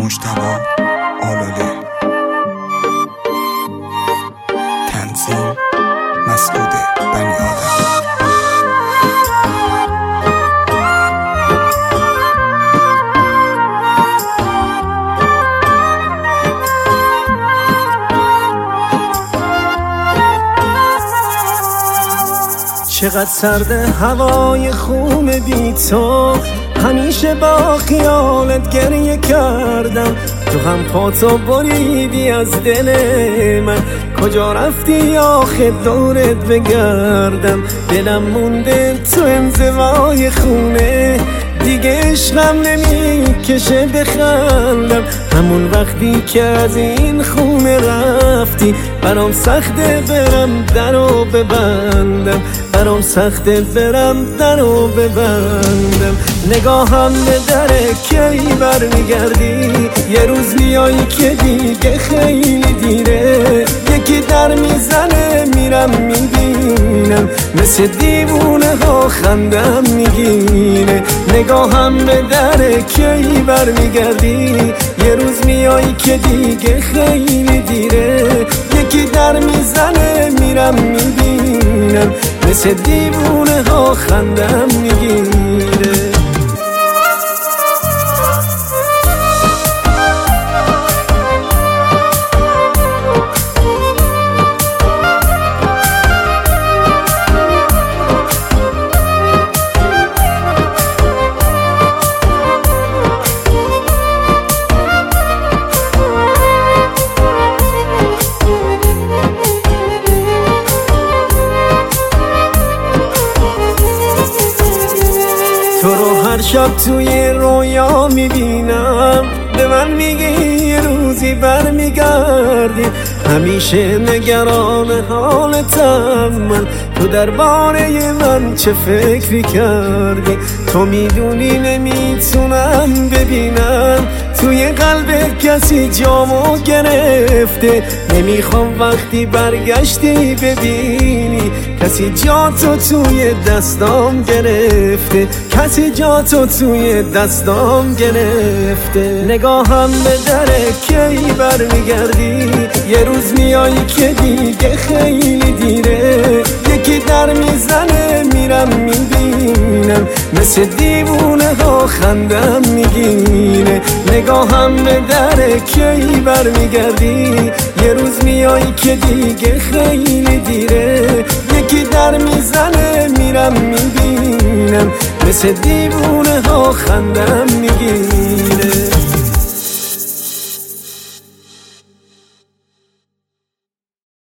مجتبی آلاله. تنظیم مسعود بنی آدم. چقدر سرده هوای خون بی تو، همیشه با خیالت گریه کردم. تو هم پاتو بریدی از دل من، کجا رفتی آخه دورت بگردم. دلم مونده تو انزوای خونه، دیگه عشقم نمیکشه بخندم. همون وقتی که از این خونه رفتی، برام سخته برم درو ببندم. برام سخته برم درو ببندم. نگاهم به دره کی برمیگردی، یه روز میایی که دیگه خیلی دیره. یکی در میزنه میرم میبینم، مثل دیوونه ها خندم میگیره. نگاهم به دره کی برمیگردی، یه روز میایی که دیگه خیلی دیره. یکی در میزنه میرم میبینم، مثل دیوونه ها خندم میگیره. تو رو هر شب توی رویا میبینم، به من میگی یه روزی برمیگردی. همیشه نگران حالتم من، تو درباره من چه فکری کردی؟ تو میدونی نمیتونم ببینم توی قلب کسی جامو گرفته. نمیخوام وقتی برگشتی ببینی کسی جاتو توی دستام گرفته. کسی جاتو توی دستام گرفته. نگاهم به دره کی برمیگردی، یه روز میایی که دیگه خیلی دیره. یکی در میزنه میرم میبینم، مثل دیوونه ها خندم میگیره. نگاهم به دره کی برمیگردی، یه روز میایی که دیگه خیلی دیره. یکی در میزنه میرم میبینم، مثل دیوونه ها خندم میگیره.